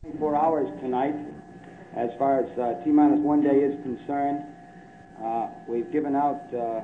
4 hours tonight. As far as T-minus 1 day is concerned, we've given out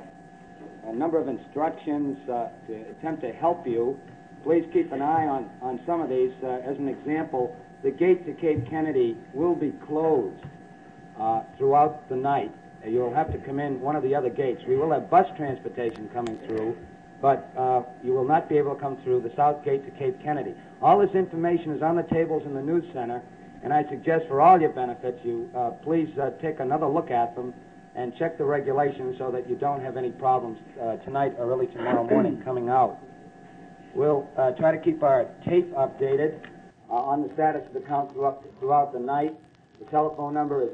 a number of instructions to attempt to help you. Please keep an eye on some of these. As an example, the gate to Cape Kennedy will be closed throughout the night. You'll have to come in one of the other gates. We will have bus transportation coming through, but you will not be able to come through the south gate to Cape Kennedy. All this information is on the tables in the news center, and I suggest for all your benefits you please take another look at them and check the regulations so that you don't have any problems tonight or early tomorrow morning coming out. We'll try to keep our tape updated on the status of the count throughout the night. The telephone number is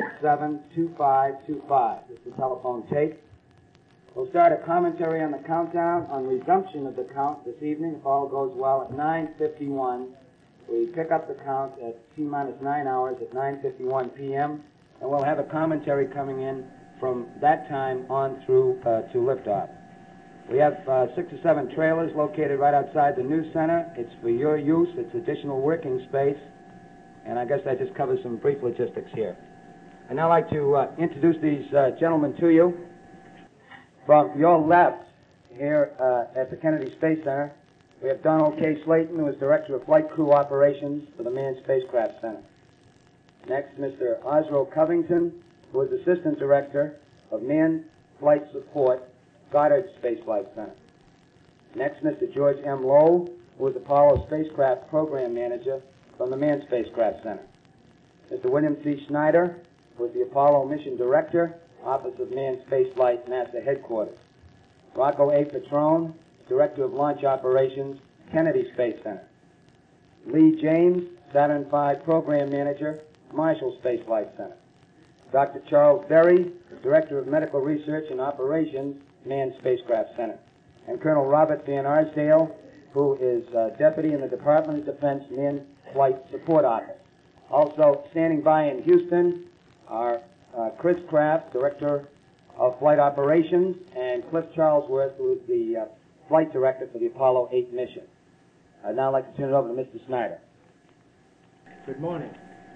867-2525. This is the telephone tape. We'll start a commentary on the countdown on resumption of the count this evening, if all goes well, at 9:51. We pick up the count at T-minus 9 hours at 9:51 p.m., and we'll have a commentary coming in from that time on through to liftoff. We have 6 or 7 trailers located right outside the news center. It's for your use. It's additional working space. And I guess I just covered some brief logistics here. I'd now like to introduce these gentlemen to you. From your left here at the Kennedy Space Center, we have Donald K. Slayton, who is Director of Flight Crew Operations for the Manned Spacecraft Center. Next, Mr. Osro Covington, who is Assistant Director of Manned Flight Support, Goddard Space Flight Center. Next, Mr. George M. Lowe, who is Apollo Spacecraft Program Manager from the Manned Spacecraft Center. Mr. William C. Schneider, who is the Apollo Mission Director, Office of Manned Spaceflight, NASA Headquarters. Rocco A. Petrone, Director of Launch Operations, Kennedy Space Center. Lee James, Saturn V Program Manager, Marshall Space Flight Center. Dr. Charles Berry, Director of Medical Research and Operations, Manned Spacecraft Center. And Colonel Robert Van Arsdale, who is Deputy in the Department of Defense Manned Flight Support Office. Also standing by in Houston are Chris Kraft, Director of Flight Operations, and Cliff Charlesworth, who is the Flight Director for the Apollo 8 mission. I'd now like to turn it over to Mr. Snyder. Good morning.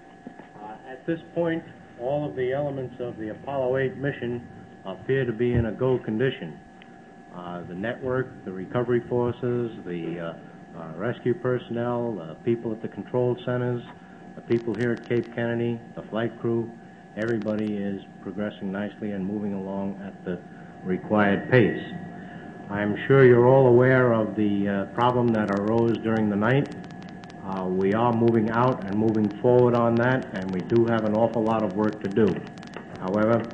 At this point, all of the elements of the Apollo 8 mission appear to be in a go condition. The network, the recovery forces, the rescue personnel, the people at the control centers, the people here at Cape Kennedy, the flight crew, everybody is progressing nicely and moving along at the required pace. I'm sure you're all aware of the problem that arose during the night. We are moving out and moving forward on that, and we do have an awful lot of work to do. However,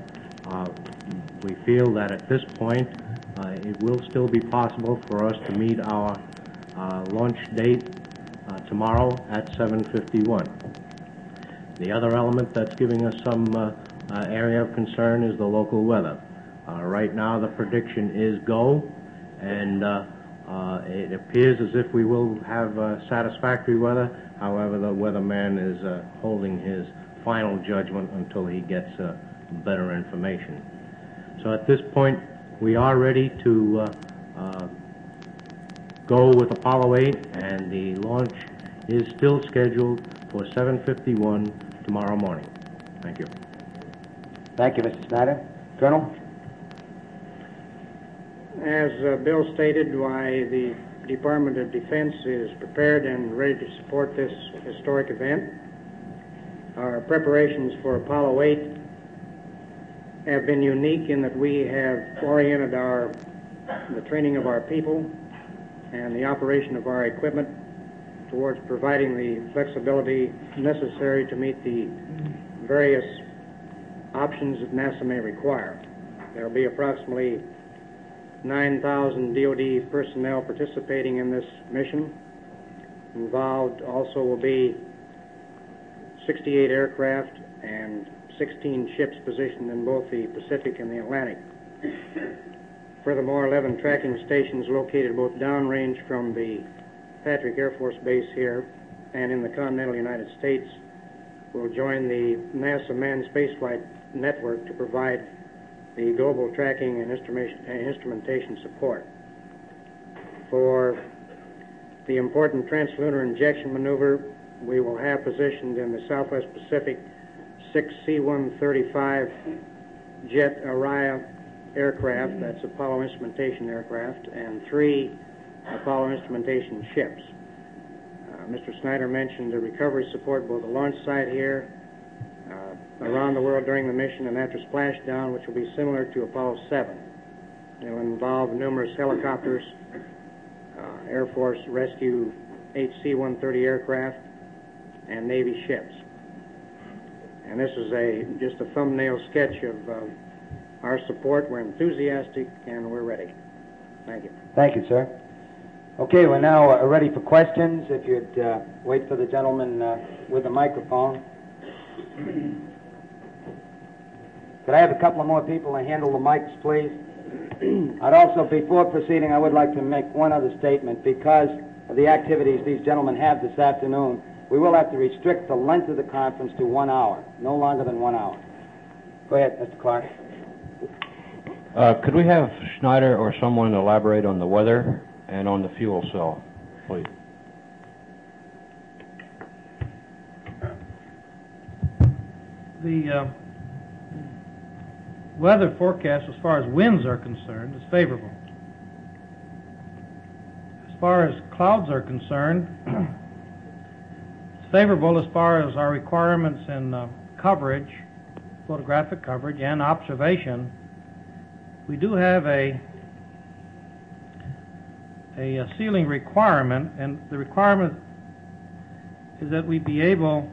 we feel that at this point, it will still be possible for us to meet our launch date tomorrow at 7:51. The other element that's giving us some area of concern is the local weather. Right now, the prediction is go, and it appears as if we will have satisfactory weather. However, the weatherman is holding his final judgment until he gets better information. So at this point, we are ready to go with Apollo 8, and the launch is still scheduled for 7:51 tomorrow morning. Thank you. Thank you, Mr. Snyder. Colonel? As Bill stated, why the Department of Defense is prepared and ready to support this historic event. Our preparations for Apollo 8 have been unique in that we have oriented the training of our people and the operation of our equipment towards providing the flexibility necessary to meet the various options that NASA may require. There will be approximately 9,000 DoD personnel participating in this mission. Involved also will be 68 aircraft and 16 ships positioned in both the Pacific and the Atlantic. Furthermore, 11 tracking stations located both downrange from the Patrick Air Force Base here and in the continental United States will join the NASA Manned Spaceflight Network to provide the global tracking and instrumentation support. For the important translunar injection maneuver, we will have positioned in the Southwest Pacific 6 C-135 Jet Araya aircraft, that's Apollo instrumentation aircraft, and 3 Apollo instrumentation ships. Mr. Snyder mentioned the recovery support both the launch site here, around the world during the mission, and after splashdown, which will be similar to Apollo 7. It will involve numerous helicopters, Air Force Rescue HC-130 aircraft, and Navy ships. And this is just a thumbnail sketch of our support. We're enthusiastic and we're ready. Thank you. Thank you, sir. Okay, we're now ready for questions. If you'd wait for the gentleman with the microphone. Could I have a couple of more people to handle the mics, please? I'd also, before proceeding, I would like to make one other statement. Because of the activities these gentlemen have this afternoon, we will have to restrict the length of the conference to 1 hour, no longer than 1 hour. Go ahead, Mr. Clark. Could we have Schneider or someone elaborate on the weather and on the fuel cell, please? The weather forecast, as far as winds are concerned, is favorable. As far as clouds are concerned, it's favorable as far as our requirements in coverage, photographic coverage, and observation. We do have a ceiling requirement, and the requirement is that we be able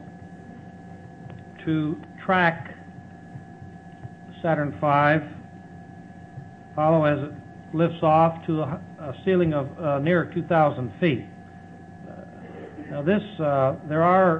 to track Saturn V, Apollo as it lifts off to a ceiling of near 2,000 feet. Now there are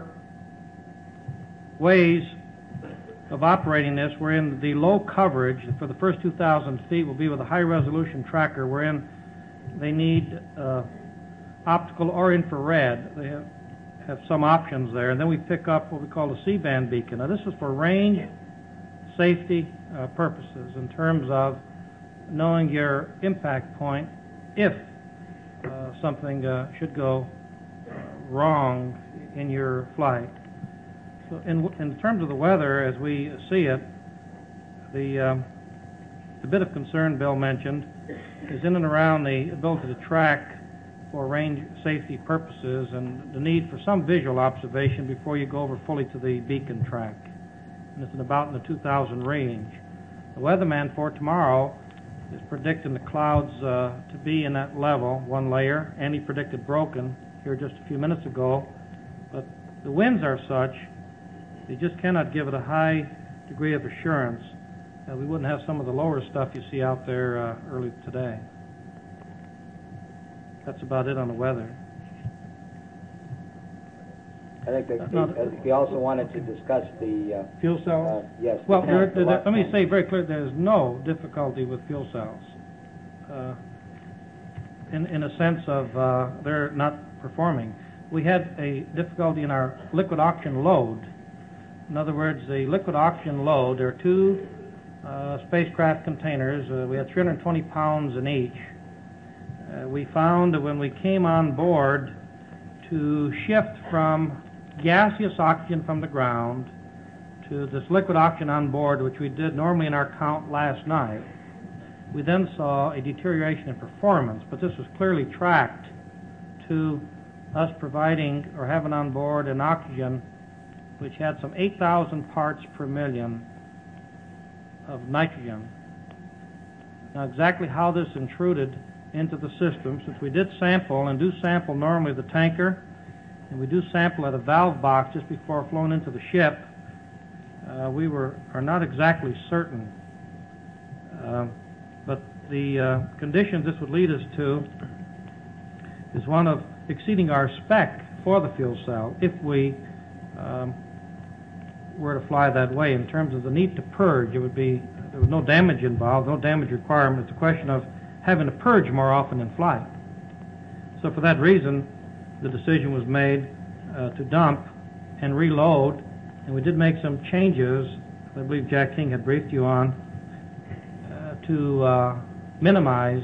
ways of operating this wherein the low coverage for the first 2,000 feet will be with a high-resolution tracker wherein they need optical or infrared. They have some options there, and then we pick up what we call the C-band beacon. Now this is for range safety purposes in terms of knowing your impact point if something should go wrong in your flight. So in terms of the weather, as we see it, the bit of concern Bill mentioned is in and around the ability to track for range safety purposes and the need for some visual observation before you go over fully to the beacon track. And it's about in the 2,000 range. The weatherman for tomorrow is predicting the clouds to be in that level, one layer, and he predicted broken here just a few minutes ago. But the winds are such, they just cannot give it a high degree of assurance. We wouldn't have some of the lower stuff you see out there early today. That's about it on the weather. I think that he also wanted to discuss the fuel cells? Yes. Well, let me say very clearly, there's no difficulty with fuel cells. In a sense of they're not performing. We had a difficulty in our liquid oxygen load. In other words, the liquid oxygen load, there are 2 spacecraft containers. We had 320 pounds in each. We found that when we came on board to shift from gaseous oxygen from the ground to this liquid oxygen on board, which we did normally in our count last night, we then saw a deterioration in performance, but this was clearly tracked to us providing or having on board an oxygen which had some 8,000 parts per million of nitrogen. Now exactly how this intruded into the system, since we did sample and do sample normally the tanker, and we do sample at a valve box just before flowing into the ship, we are not exactly certain. But the conditions this would lead us to is one of exceeding our spec for the fuel cell if we were to fly that way. In terms of the need to purge, there was no damage involved, no damage requirement. It's a question of having to purge more often in flight. So for that reason, the decision was made to dump and reload, and we did make some changes, I believe Jack King had briefed you on, to minimize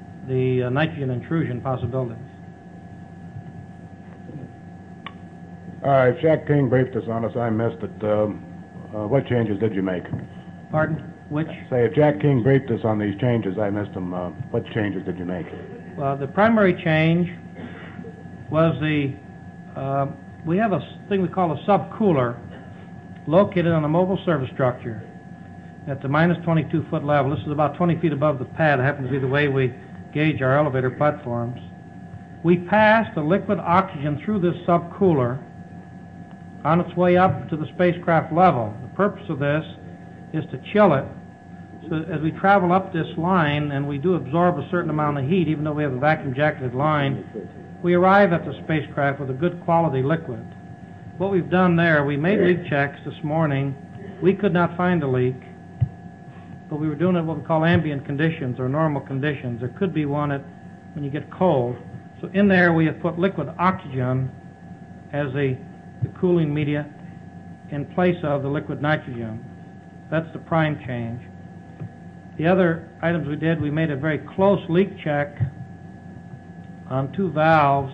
the nitrogen intrusion possibilities. If Jack King briefed us on us, I missed it. What changes did you make? Pardon? Which? Say, if Jack King briefed us on these changes, I missed them. What changes did you make? Well, the primary change was we have a thing we call a subcooler located on a mobile service structure at the minus 22-foot level. This is about 20 feet above the pad. It happens to be the way we gauge our elevator platforms. We passed the liquid oxygen through this subcooler on its way up to the spacecraft level. The purpose of this is to chill it. So as we travel up this line, and we do absorb a certain amount of heat, even though we have a vacuum-jacketed line, we arrive at the spacecraft with a good quality liquid. What we've done there, we made leak checks this morning. We could not find a leak, but we were doing it what we call ambient conditions or normal conditions. There could be one when you get cold. So in there we have put liquid oxygen as the cooling media in place of the liquid nitrogen. That's the prime change. The other items we did, we made a very close leak check on two valves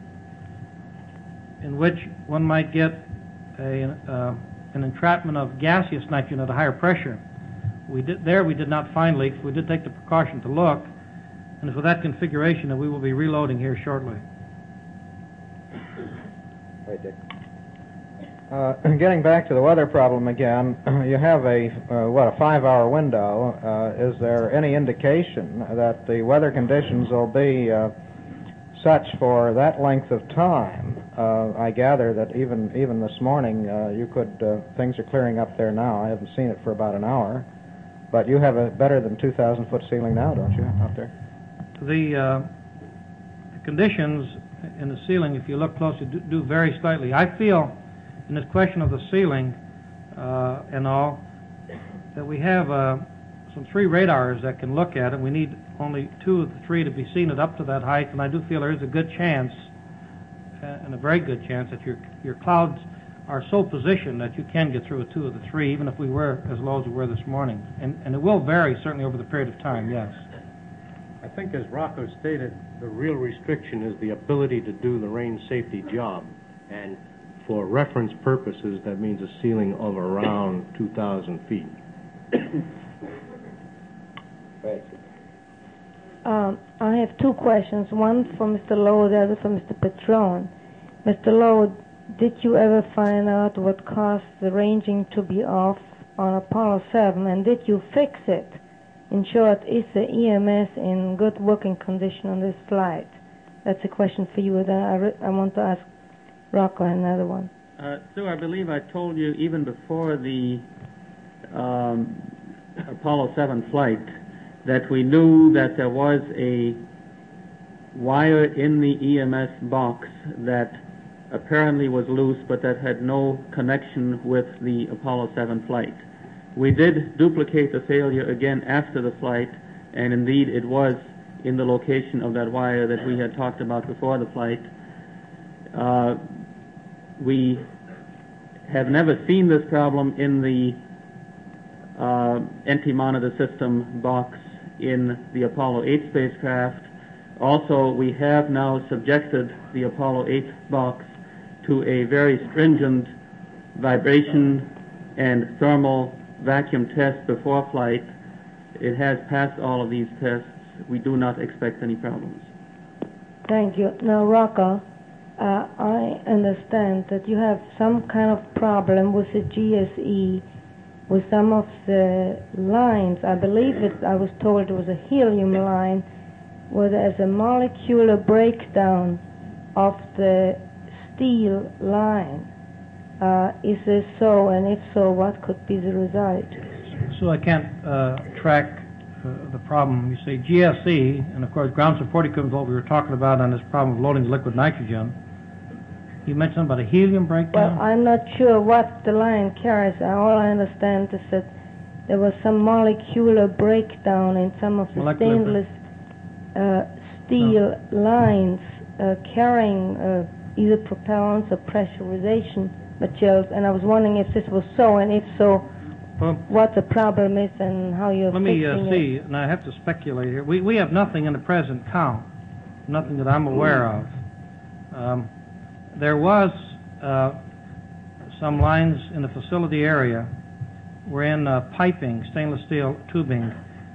in which one might get an entrapment of gaseous nitrogen at a higher pressure. We did not find leaks. We did take the precaution to look, and it's with that configuration that we will be reloading here shortly. Right, Dick. Getting back to the weather problem again, you have a 5-hour window. Is there any indication that the weather conditions will be such for that length of time? I gather that even this morning things are clearing up there now. I haven't seen it for about an hour, but you have a better than 2,000-foot ceiling now, don't you, out there? The conditions in the ceiling, if you look closely, do vary slightly. I feel in this question of the ceiling and all, that we have some 3 radars that can look at it. We need only 2 of the 3 to be seen at up to that height, and I do feel there is a good chance, and a very good chance, that your clouds are so positioned that you can get through with 2 of the 3, even if we were as low as we were this morning. And it will vary, certainly, over the period of time, yes. I think, as Rocco stated, the real restriction is the ability to do the range safety job. And for reference purposes, that means a ceiling of around 2,000 feet. I have 2 questions, one for Mr. Lowe, the other for Mr. Petrone. Mr. Lowe, did you ever find out what caused the ranging to be off on Apollo 7, and did you fix it? In short, is the EMS in good working condition on this flight? That's a question for you. Then I want to ask Rocco another one. Sue, I believe I told you even before the Apollo 7 flight that we knew that there was a wire in the EMS box that apparently was loose but that had no connection with the Apollo 7 flight. We did duplicate the failure again after the flight, and indeed it was in the location of that wire that we had talked about before the flight. We have never seen this problem in the NT monitor system box in the Apollo 8 spacecraft. Also, we have now subjected the Apollo 8 box to a very stringent vibration and thermal vacuum test before flight. It has passed all of these tests. We do not expect any problems. Thank you. Now, Rocco, I understand that you have some kind of problem with the GSE, with some of the lines. I believe I was told it was a helium line, where there's a molecular breakdown of the steel line. Is this so, and if so, what could be the result? So I can't track the problem. You say GSE, and of course ground support equipment is what we were talking about on this problem of loading liquid nitrogen. You mentioned about a helium breakdown? Well, I'm not sure what the line carries. All I understand is that there was some molecular breakdown in some of the stainless steel lines carrying either propellants or pressurization materials, and I was wondering if this was so, and if so, what the problem is and how you're fixing it. Let me see, and I have to speculate here. We have nothing in the present count, nothing that I'm aware of. There was some lines in the facility area were in piping, stainless steel tubing,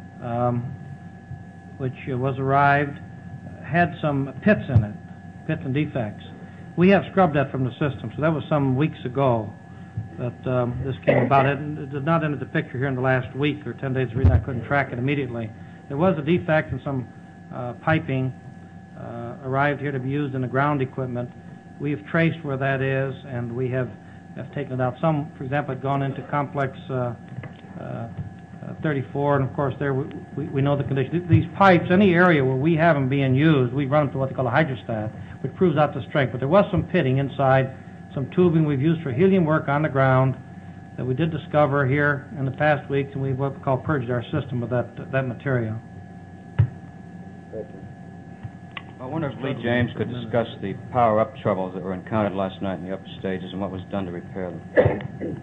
which was arrived, had some pits in it, pits and defects. We have scrubbed that from the system, so that was some weeks ago that this came about. It did not enter the picture here in the last week or 10 days. The reason I couldn't track it immediately. There was a defect in some piping arrived here to be used in the ground equipment. We have traced where that is, and we have taken it out. Some, for example, had gone into complex 34, and of course there we know the condition. These pipes, any area where we have them being used, we run them to what they call a hydrostat, which proves out the strength. But there was some pitting inside, some tubing we've used for helium work on the ground that we did discover here in the past weeks, and we've what we call purged our system of that material. I wonder if Lee James could discuss the power-up troubles that were encountered last night in the upper stages and what was done to repair them.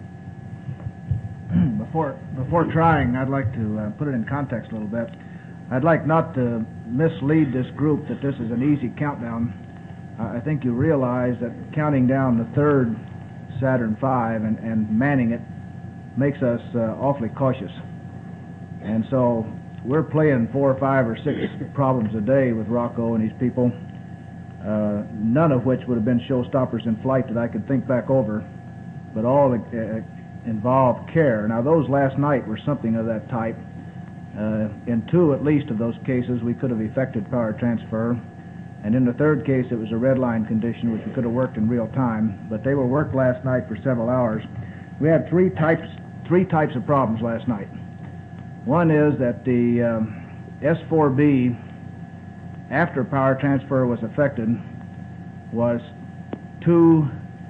Before trying, I'd like to put it in context a little bit. I'd like not to mislead this group that this is an easy countdown. I think you realize that counting down the third Saturn V and manning it makes us awfully cautious. And so we're playing 4 or 5 or 6 problems a day with Rocco and his people, none of which would have been showstoppers in flight that I could think back over, but all involved care. Now, those last night were something of that type. In 2 at least of those cases, we could have effected power transfer. And in the third case, it was a red line condition, which we could have worked in real time. But they were worked last night for several hours. We had three types of problems last night. One is that the S4B, after power transfer was effected, was 2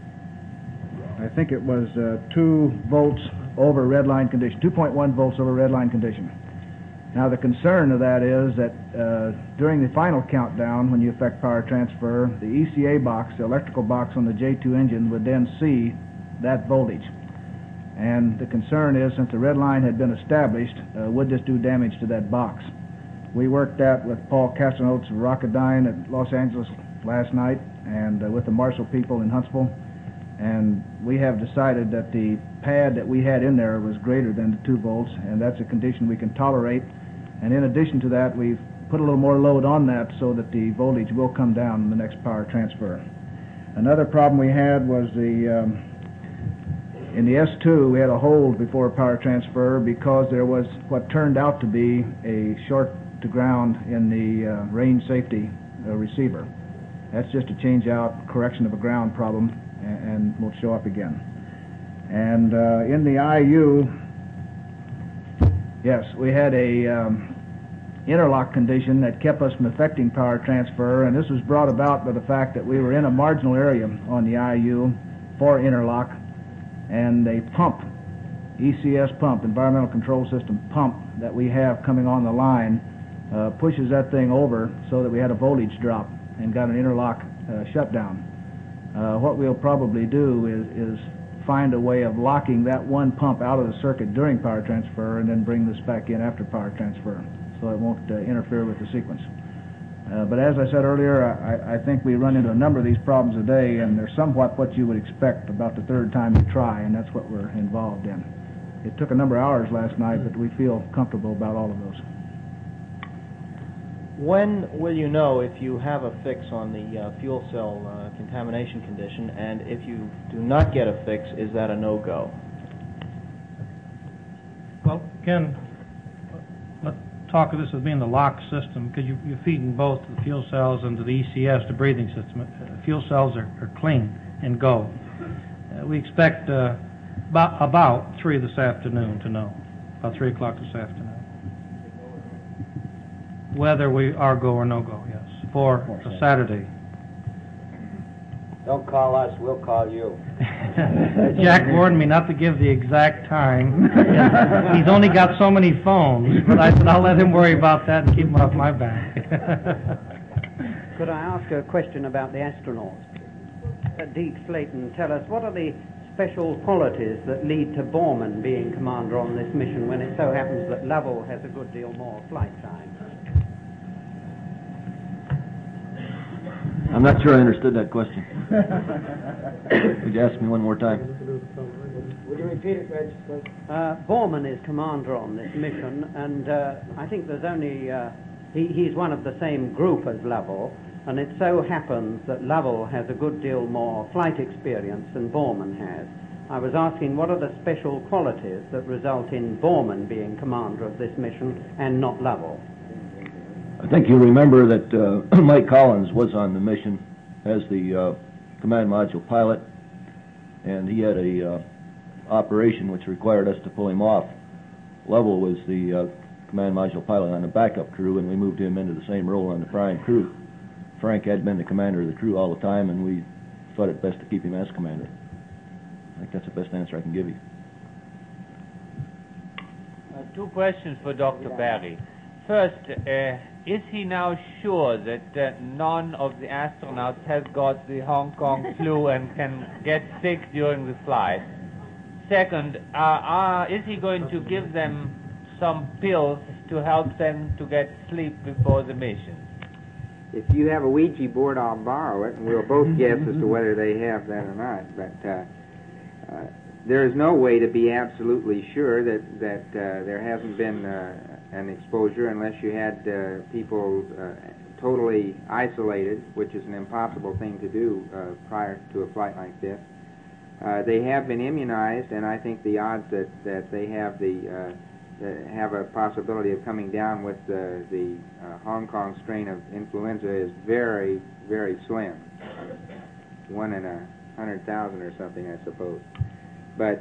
volts over red line condition, 2.1 volts over red line condition. Now the concern of that is that during the final countdown, when you effect power transfer, the ECA box, the electrical box on the J2 engine, would then see that voltage. And the concern is, since the red line had been established, would this do damage to that box? We worked that with Paul Castellanotes of Rocketdyne at Los Angeles last night, and with the Marshall people in Huntsville. And we have decided that the pad that we had in there was greater than the 2 volts, and that's a condition we can tolerate. And in addition to that, we've put a little more load on that so that the voltage will come down in the next power transfer. Another problem we had was in the S2, we had a hold before power transfer because there was what turned out to be a short to ground in the range safety receiver. That's just a change out, correction of a ground problem, and will show up again. And in the IU, yes, we had a interlock condition that kept us from effecting power transfer, and this was brought about by the fact that we were in a marginal area on the IU for interlock, and a pump, ECS pump, Environmental Control System pump, that we have coming on the line pushes that thing over so that we had a voltage drop and got an interlock shutdown. What we'll probably do is find a way of locking that one pump out of the circuit during power transfer and then bring this back in after power transfer so it won't interfere with the sequence. But as I said earlier, I think we run into a number of these problems a day, and they're somewhat what you would expect about the third time you try, and that's what we're involved in. It took a number of hours last night, but we feel comfortable about all of those. When will you know if you have a fix on the fuel cell contamination condition, and if you do not get a fix, is that a no-go? Well, again, let's talk of this as being the lock system, because you're feeding both the fuel cells and to the ECS, the breathing system. The fuel cells are clean and go. We expect about 3 this afternoon to know, about 3 o'clock this afternoon. Whether we are go or no go, yes, for a Saturday. Don't call us, we'll call you. Jack warned me not to give the exact time. He's only got so many phones, but I said I'll let him worry about that and keep him off my back. Could I ask a question about the astronauts? Deke Slayton, tell us, what are the special qualities that lead to Borman being commander on this mission when it so happens that Lovell has a good deal more flight time? I'm not sure I understood that question. Would you ask me one more time? Would you repeat it, Reg, please? Borman is commander on this mission, and I think there's only... he's one of the same group as Lovell, and it so happens that Lovell has a good deal more flight experience than Borman has. I was asking what are the special qualities that result in Borman being commander of this mission and not Lovell? I think you'll remember that Mike Collins was on the mission as the command module pilot, and he had a operation which required us to pull him off. Lovell was the command module pilot on the backup crew, and we moved him into the same role on the prime crew. Frank had been the commander of the crew all the time, and we thought it best to keep him as commander. I think that's the best answer I can give you. Two questions for Dr. Barry. First, is he now sure that none of the astronauts has got the Hong Kong flu and can get sick during the flight? Second, is he going to give them some pills to help them to get sleep before the mission? If you have a Ouija board, I'll borrow it, and we'll both guess as to whether they have that or not. But there is no way to be absolutely sure that there hasn't been an exposure unless you had people totally isolated, which is an impossible thing to do prior to a flight like this. They have been immunized, and I think the odds that they have a possibility of coming down with the Hong Kong strain of influenza is very, very slim. 1 in 100,000 or something, I suppose. But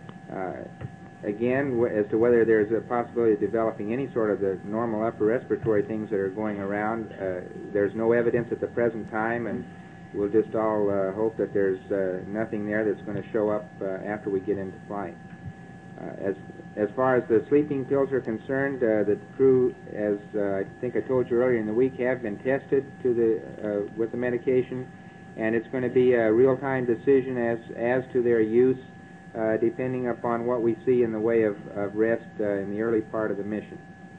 again, as to whether there's a possibility of developing any sort of the normal upper respiratory things that are going around, there's no evidence at the present time, and we'll just all hope that there's nothing there that's going to show up after we get into flight. As far as the sleeping pills are concerned, the crew, as I think I told you earlier in the week, have been tested with the medication, and it's going to be a real-time decision as to their use, depending upon what we see in the way of rest in the early part of the mission.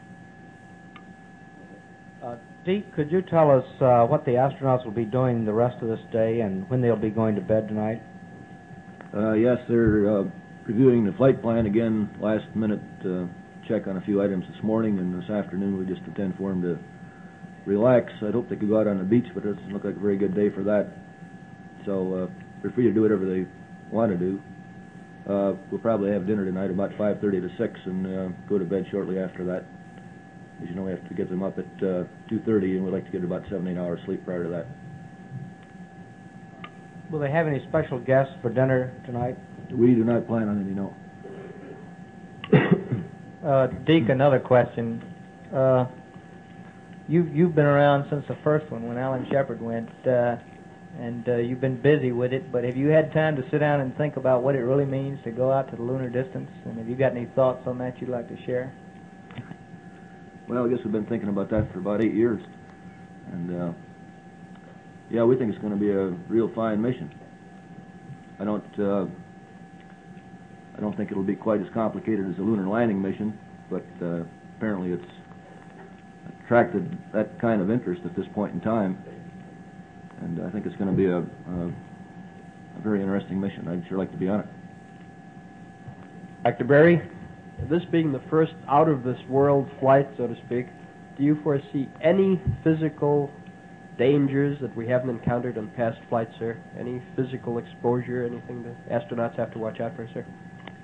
Deke, could you tell us what the astronauts will be doing the rest of this day and when they'll be going to bed tonight? Yes, they're reviewing the flight plan again, last minute check on a few items this morning, and this afternoon we just intend for them to relax. I'd hope they could go out on the beach, but it doesn't look like a very good day for that. So they're free to do whatever they want to do. We'll probably have dinner tonight about 5:30 to 6 and go to bed shortly after that. As you know, we have to get them up at 2:30, and we'd like to get about 7-8 hours sleep prior to that. Will they have any special guests for dinner tonight? We do not plan on any, no. Deke, another question. You've been around since the first one when Alan Shepard went, and you've been busy with it, but have you had time to sit down and think about what it really means to go out to the lunar distance? And have you got any thoughts on that you'd like to share? Well, I guess we've been thinking about that for about 8 years. And, yeah, we think it's going to be a real fine mission. I don't think it'll be quite as complicated as a lunar landing mission, but apparently it's attracted that kind of interest at this point in time. And I think it's going to be a very interesting mission. I'd sure like to be on it. Dr. Barry, this being the first out-of-this-world flight, so to speak, do you foresee any physical dangers that we haven't encountered on past flights, sir? Any physical exposure, anything the astronauts have to watch out for, sir?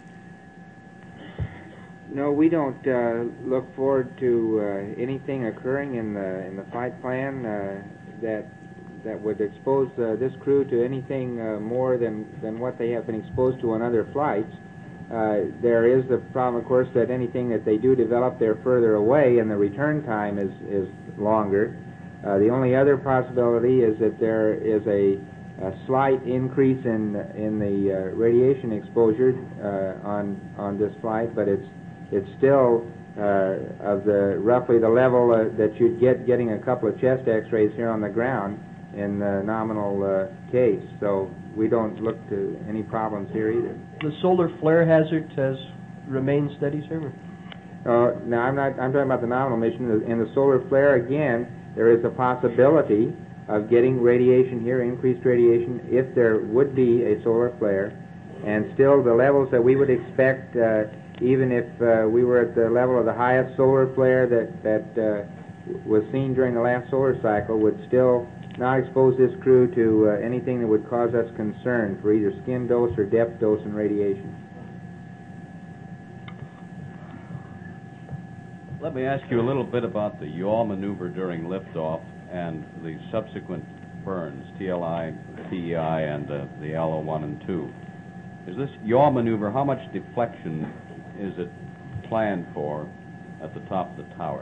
No, we don't look forward to anything occurring in the flight plan that would expose this crew to anything more than what they have been exposed to on other flights. There is the problem, of course, that anything that they do develop, they're further away, and the return time is longer. The only other possibility is that there is a slight increase in the radiation exposure on this flight, but it's still of roughly the level that you'd get getting a couple of chest X-rays here on the ground in the nominal case. So we don't look to any problems here either. The solar flare hazard has remained steady, sir? No, I'm talking about the nominal mission. In the solar flare, again, there is a possibility of getting radiation here, increased radiation, if there would be a solar flare, and still the levels that we would expect, even if we were at the level of the highest solar flare that was seen during the last solar cycle, would still not expose this crew to anything that would cause us concern for either skin dose or depth dose in radiation. Let me ask you a little bit about the yaw maneuver during liftoff and the subsequent burns, TLI, TEI, and the LO1 and 2. Is this yaw maneuver, how much deflection is it planned for at the top of the tower?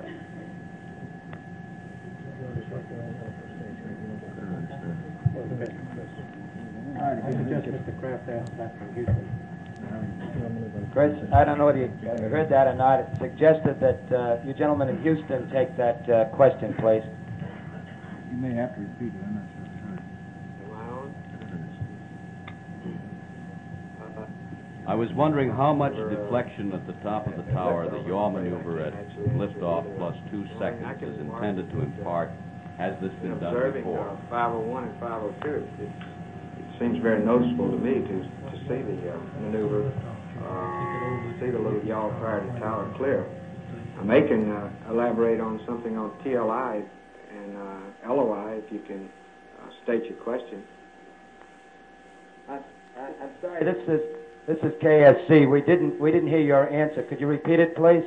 Mr. Kraft asked that from Houston. Chris, I don't know whether you heard that or not. It suggested that you gentlemen in Houston take that question, please. You may have to repeat it. I'm not sure. I was wondering how much deflection at the top of the tower the yaw maneuver at liftoff plus 2 seconds is intended to impart. Has this been done before? Observing 501 and 502, it seems very noticeable to me to see the maneuver, see the little yaw prior to tower clear. May can elaborate on something on TLI and LOI if you can state your question. I'm sorry. This is KSC. We didn't hear your answer. Could you repeat it, please?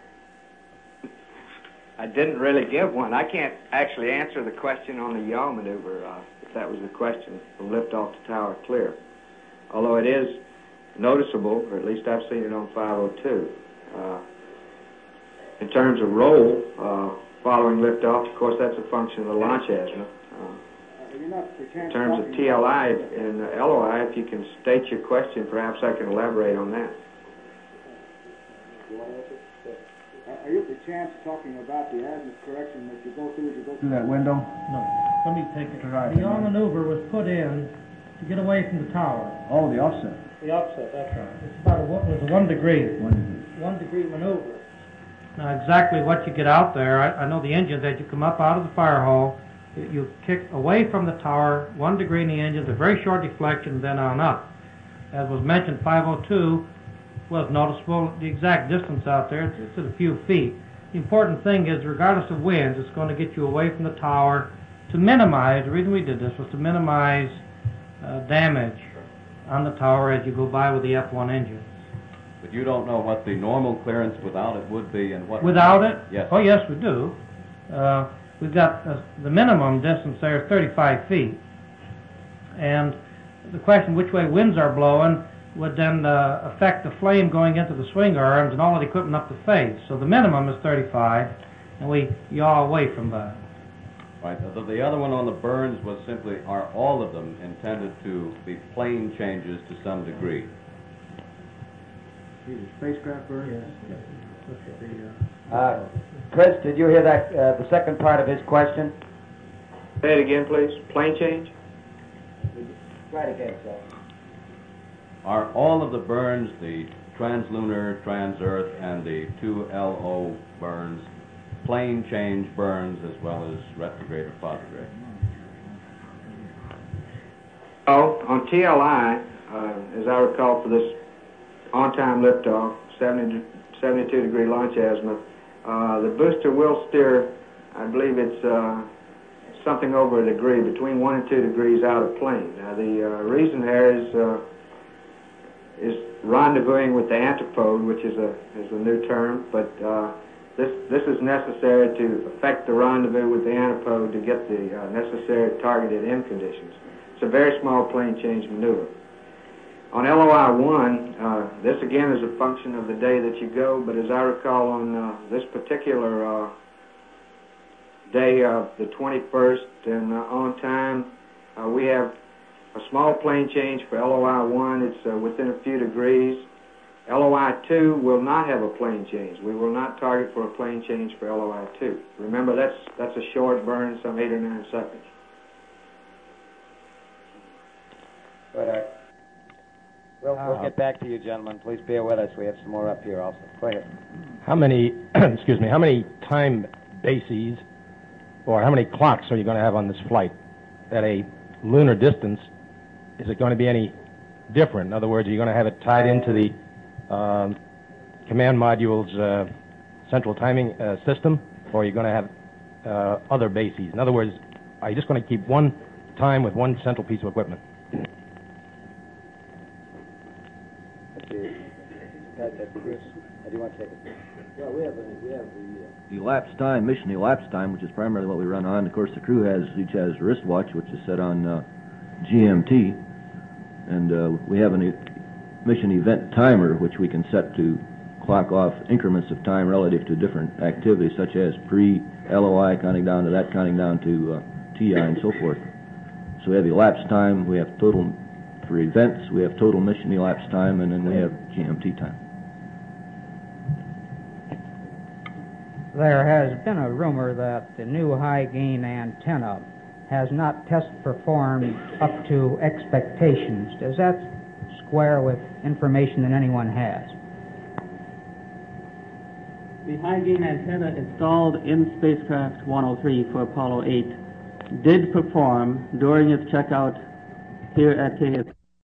I didn't really give one. I can't actually answer the question on the yaw maneuver, if that was the question, from liftoff to tower clear. Although it is noticeable, or at least I've seen it on 502. In terms of roll, following liftoff, of course, that's a function of the launch azimuth. In terms of TLI and LOI, if you can state your question, perhaps I can elaborate on that. Are you the chance talking about the azimuth correction that you go through as you go through that window? No. Let me take it. The yaw maneuver was put in to get away from the tower. Oh, the offset. The offset, that's right. It's about it was a 1 degree. 1 degree maneuver. Now, exactly what you get out there, I know the engines, as you come up out of the fire hall, you kick away from the tower 1 degree in the engines, a very short deflection, then on up. As was mentioned, 502 was noticeable. The exact distance out there, it's at a few feet. The important thing is, regardless of winds, it's going to get you away from the tower to minimize, the reason we did this was to minimize damage on the tower as you go by with the F1 engine. But you don't know what the normal clearance without it would be and what... Without it? Yes. Oh, yes, we do. We've got the minimum distance there is 35 feet. And the question which way winds are blowing would then affect the flame going into the swing arms and all of the equipment up the face. So the minimum is 35, and we yaw away from that. Right. The other one on the burns was simply, are all of them intended to be plane changes to some degree? Spacecraft burn? Yes. Chris, did you hear that, the second part of his question? Say it again, please. Plane change? Try it again, sir. Are all of the burns, the translunar, trans-earth, and the 2 LO burns, plane change burns as well as retrograde or positrograde? Oh, on TLI, as I recall for this on-time liftoff, 72 degree launch azimuth, the booster will steer, I believe it's something over a degree, between 1 and 2 degrees out of plane. Now the reason there is rendezvousing with the antipode, which is a new term, but this is necessary to affect the rendezvous with the antipode to get the necessary targeted end conditions. It's a very small plane change maneuver. On LOI-1, this again is a function of the day that you go, but as I recall on this particular day of the 21st and on time, we have a small plane change for LOI-1. It's within a few degrees. LOI-2 will not have a plane change. We will not target for a plane change for LOI-2. Remember, that's a short burn, some 8 or 9 seconds. But we'll get back to you, gentlemen. Please bear with us. We have some more up here also. Go ahead. How many, excuse me, how many time bases or how many clocks are you going to have on this flight at a lunar distance, is it going to be any different? In other words, are you going to have it tied into the command module's central timing system, or are you going to have other bases? In other words, are you just going to keep one time with one central piece of equipment? How do you want to take it? Well, we have the elapsed time, mission elapsed time, which is primarily what we run on. Of course, the crew each has a wristwatch, which is set on GMT, and we have a mission event timer, which we can set to clock off increments of time relative to different activities, such as pre-LOI, counting down to that, counting down to TI, and so forth. So we have elapsed time, we have total, for events, we have total mission elapsed time, and then we have GMT time. There has been a rumor that the new high-gain antenna has not test performed up to expectations. Does that square with information that anyone has? The high-gain antenna installed in spacecraft 103 for Apollo 8 did perform during its checkout here at KSP.